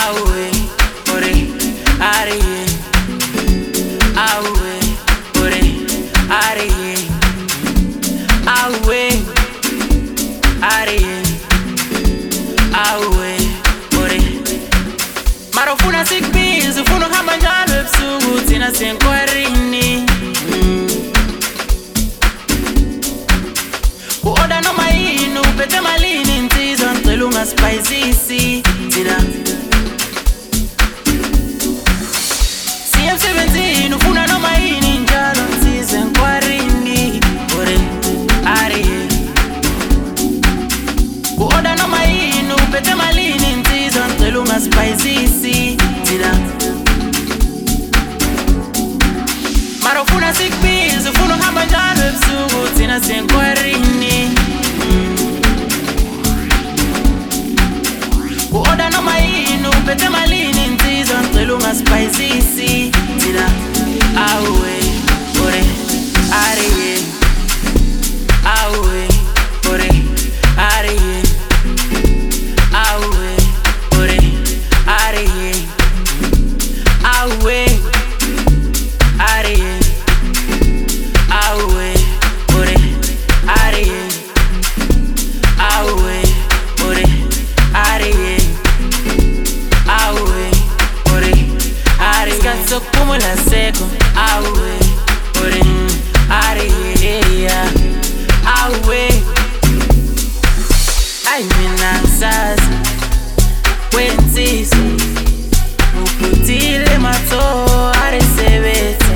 awe, ore, are, awe, ore, are, awe, are, awe, ore. Marofuna sikbiz, ufuna hamba njalo ebusuku thina senkwarini. Uoda noma yini uphethe malini insizwa ngicela ungasipayisisi thina. Siye emsebenzini ufuna noma yini njalo ngisize nkwarini. Ore, are. Uoda noma yini uphethe malini insizwa ngicela ungasipayisisi thina. Marofuna sikbiz, ufuna uhamba njalo ebusuku thina senkwarini. Uoda noma yini uphethe malini insizwa ngicela ungasipayisisi thina. Awe, ore, are, awe, ore, are, awe, ore, are, awe, are, awe, ore, are, awe, ore, are, awe, ore, are. Isikhathi sokuphumula sekho. Awe, ore, are, awe. Ay mina ngisazi wensizwa uphuthile matho arisebethe.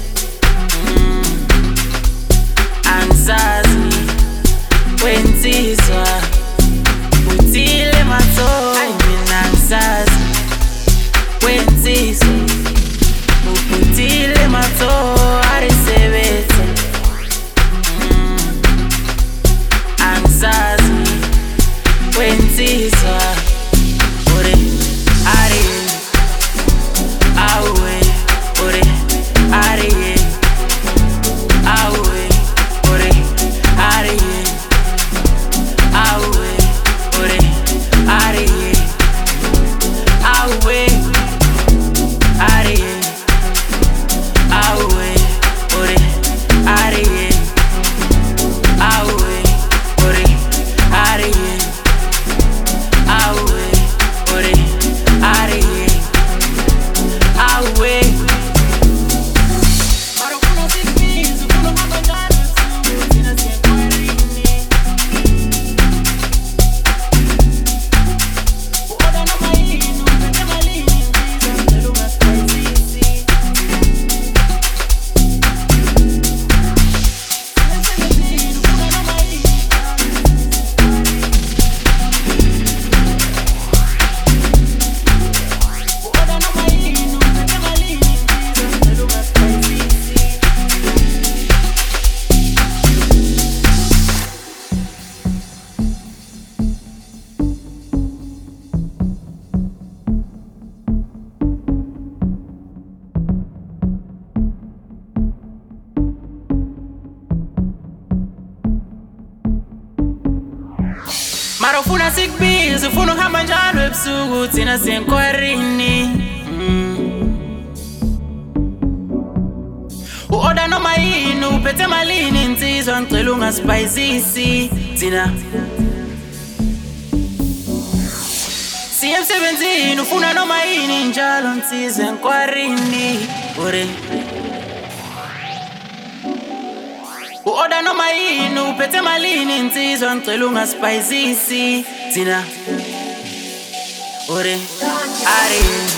Angisazi wensizwa uphuthile matho. Ay mina ngisazi wensizwa uphuthile matho arisebethe. Angisazi wensizwa ore, are, awe, ore, are, awe, ore, are, awe, ore, are, awe, are, awe, ore, are, awe, ore, are, awe, ore, are, awe. Marofuna sikbiz, ufuna uhamba njalo ebusuku thina senkwarini. Uoda noma yini uphethe malini insizwa ngicela ungasipayisisi. Emsebenzini ufuna noma yini uoda noma yini uphethe malini insizwa ngicela ungasipayisisi. Marofuna sikbiz, ufuna uhamba njalo ebusuku thina senkwarini. Uoda noma yini uphethe malini insizwa ngicela ungasipayisisi thina. Siye emsebenzini ufuna noma yini njalo ngisize nkwarini. Ore, uoda noma yini uphethe malini insizwa ngicela ungasipayisisi thina. Ore, are.